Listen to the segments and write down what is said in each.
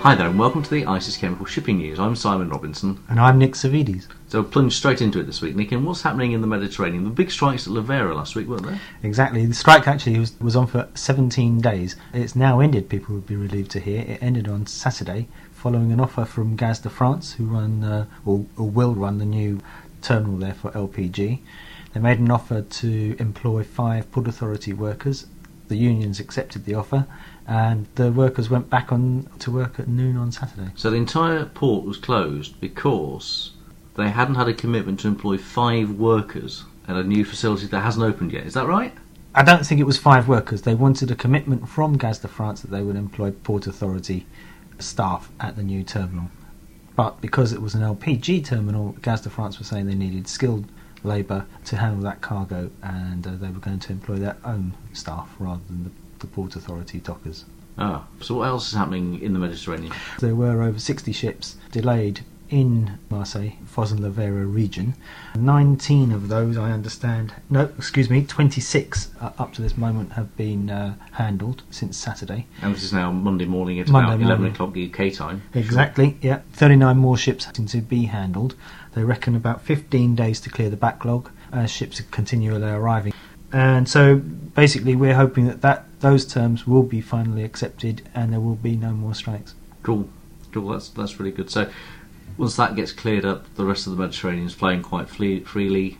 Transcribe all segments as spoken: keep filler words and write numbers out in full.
Hi there and welcome to the ICES Chemical Shipping News. I'm Simon Robinson. And I'm Nick Savides. So we'll plunge straight into it this week, Nick, and what's happening in the Mediterranean? The big strikes at Lavera last week, weren't there? Exactly. The strike actually was, was on for seventeen days. It's now ended, people would be relieved to hear. It ended on Saturday following an offer from Gaz de France, who run uh, or, or will run the new terminal there for L P G. They made an offer to employ five Port Authority workers. The unions accepted the offer, and the workers went back on to work at noon on Saturday. So the entire port was closed because they hadn't had a commitment to employ five workers at a new facility that hasn't opened yet. Is that right? I don't think it was five workers. They wanted a commitment from Gaz de France that they would employ Port Authority staff at the new terminal. But because it was an L P G terminal, Gaz de France were saying they needed skilled labour to handle that cargo, and uh, they were going to employ their own staff rather than the, the Port Authority dockers. Ah, so what else is happening in the Mediterranean? There were over sixty ships delayed in Marseille, Fos and Lavera region. nineteen of those, I understand, no, excuse me, twenty-six uh, up to this moment have been uh, handled since Saturday. And this is now Monday morning at Monday about eleven morning. o'clock U K time. Exactly, yeah. thirty-nine more ships having to be handled. They reckon about fifteen days to clear the backlog as ships are continually arriving. And so basically we're hoping that, that those terms will be finally accepted and there will be no more strikes. Cool, cool, that's, that's really good. So once that gets cleared up, the rest of the Mediterranean is flowing quite fle- freely.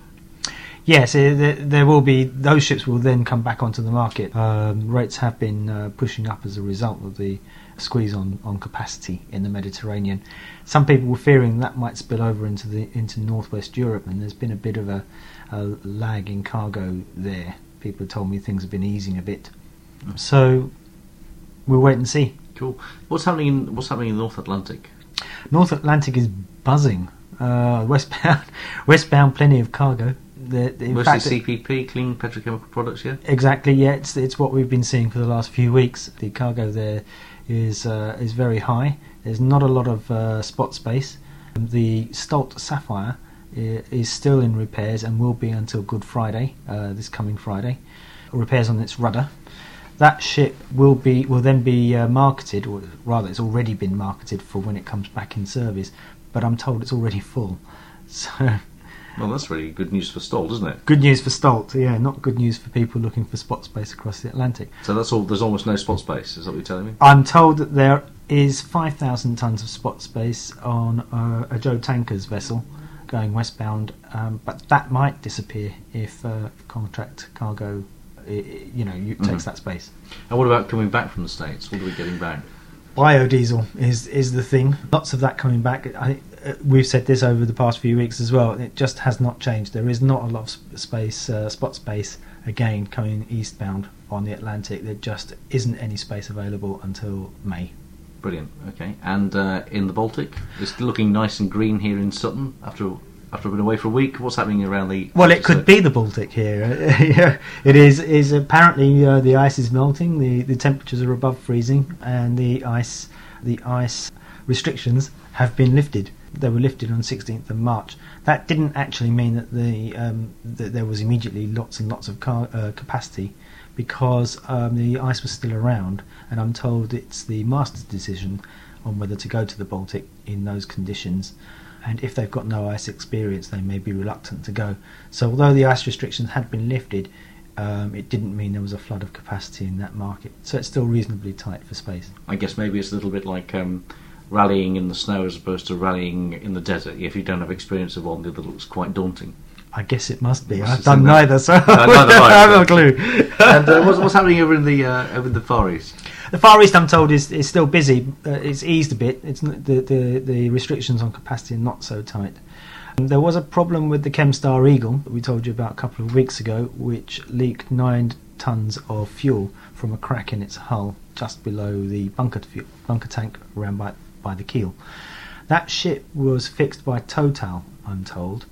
Yes, uh, there, there will be, those ships will then come back onto the market. Um, rates have been uh, pushing up as a result of the squeeze on, on capacity in the Mediterranean. Some people were fearing that might spill over into the into Northwest Europe, and there's been a bit of a, a lag in cargo there. People have told me things have been easing a bit. Mm. So we'll wait and see. Cool. What's happening in what's happening in the North Atlantic? North Atlantic is buzzing. Uh, westbound, westbound, plenty of cargo. The, the, in Mostly fact, C P P, clean petrochemical products, yeah? Exactly, yeah. It's, it's what we've been seeing for the last few weeks. The cargo there is uh, is very high. There's not a lot of uh, spot space. The Stolt Sapphire i- is still in repairs and will be until Good Friday, uh, this coming Friday. Repairs on its rudder. That ship will be will then be uh, marketed, or rather, it's already been marketed for when it comes back in service. But I'm told it's already full. So. Well, that's really good news for Stolt, isn't it? Good news for Stolt, yeah, not good news for people looking for spot space across the Atlantic. So that's all. There's almost no spot space. Is that what you're telling me? I'm told that there is five thousand tonnes of spot space on uh, a Joe Tankers vessel going westbound, um, but that might disappear if uh, contract cargo, I- I- you know, you, takes Mm-hmm. that space. And what about coming back from the States? What are we getting back? Biodiesel is is the thing. Lots of that coming back. I, uh, we've said this over the past few weeks as well. It just has not changed. There is not a lot of sp- space, uh, spot space again coming eastbound on the Atlantic. There just isn't any space available until May. Brilliant. Okay. And uh, in the Baltic, it's looking nice and green here in Sutton after after I've been away for a week. What's happening around the? Well, it could be the Baltic here. Yeah, it is. Is apparently uh, the ice is melting. The the temperatures are above freezing, and the ice the ice restrictions have been lifted. They were lifted on sixteenth of March. That didn't actually mean that the um, that there was immediately lots and lots of car, uh, capacity, because um, the ice was still around, and I'm told it's the master's decision on whether to go to the Baltic in those conditions. And if they've got no ice experience, they may be reluctant to go. So although the ice restrictions had been lifted, um, it didn't mean there was a flood of capacity in that market. So it's still reasonably tight for space. I guess maybe it's a little bit like um, rallying in the snow as opposed to rallying in the desert. If you don't have experience of one, it looks quite daunting. I guess it must be. Must I've have done seen that. neither, so No, neither have I. I have no clue. And uh, what's, what's happening over in the uh, over in the Far East? The Far East, I'm told, is, is still busy. Uh, it's eased a bit. It's n- the, the the restrictions on capacity are not so tight. Um, there was a problem with the Chemstar Eagle that we told you about a couple of weeks ago, which leaked nine tons of fuel from a crack in its hull just below the bunker fuel, bunker tank around by by the keel. That ship was fixed by Total, I'm told,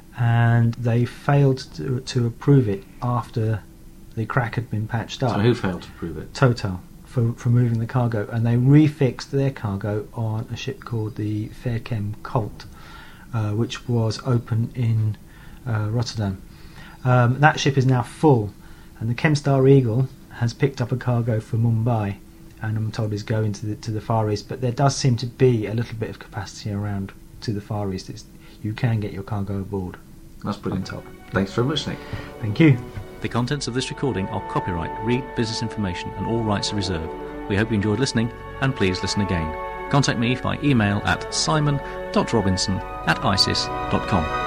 and they failed to, to approve it after the crack had been patched up. So who failed to prove it? Total for, for moving the cargo, and they refixed their cargo on a ship called the Fairchem Colt, uh, which was open in uh, Rotterdam. Um, that ship is now full, and the Chemstar Eagle has picked up a cargo for Mumbai, and I'm told is going to the to the Far East. But there does seem to be a little bit of capacity around to the Far East. It's, you can get your cargo aboard. That's brilliant. On top. Thanks very much, Nick. Thank you. The contents of this recording are copyright Reed Business Information and all rights are reserved. We hope you enjoyed listening, and please listen again. Contact me by email at simon dot robinson at isis dot com.